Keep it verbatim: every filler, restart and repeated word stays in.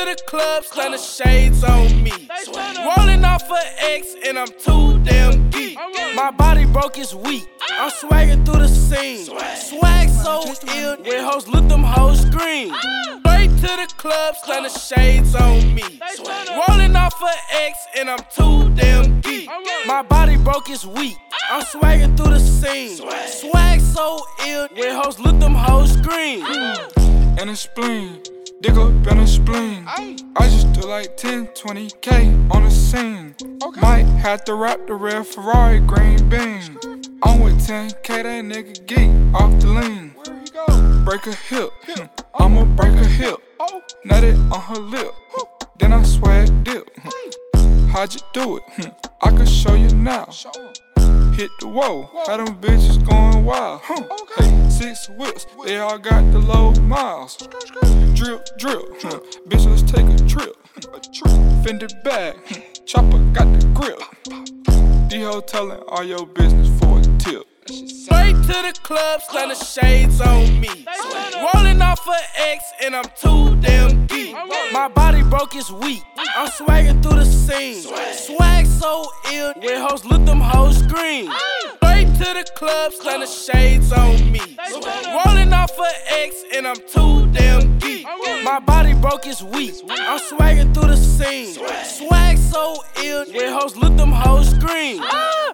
the club, stunner shades on me. Rolling off a X and I'm too damn geek. My body broke, it's weak. I'm swagging through the scene. Swag so ill, when hoes look, them hoes scream. Straight to the club, stunner shades on me. Rolling off a X and I'm too damn geek. My body broke, it's weak. I'm swagging through the scene. Swag so ill, when hoes look, them hoes scream. And a spleen, dig up in a spleen. I just do like ten, twenty K on the scene. Might have to wrap the red Ferrari green bean. I'm with ten K, that nigga geek off the lean. Break a hip, I'ma break a hip. Nut it on her lip, then I swag dip. How'd you do it? I can show you now. Hit the whoa, how them bitches going wild. Huh. Hey, six whips, they all got the low miles. Drip, drip, huh. Bitch, let's take a trip. A trip, Fender bag, chopper got the grip. D-ho telling all your business for a tip. Straight to the club, stunner shades on me. Rolling off a X and I'm too damn geek. My body broke, it's weak. I'm swagging through the scene. Swag so ill, when hoes look, them hoes scream. Straight to the club, stunner shades on me. Rolling off a X and I'm too damn geek. My body broke, it's weak. I'm swagging through the scene. Swag so ill, when hoes look, them hoes scream.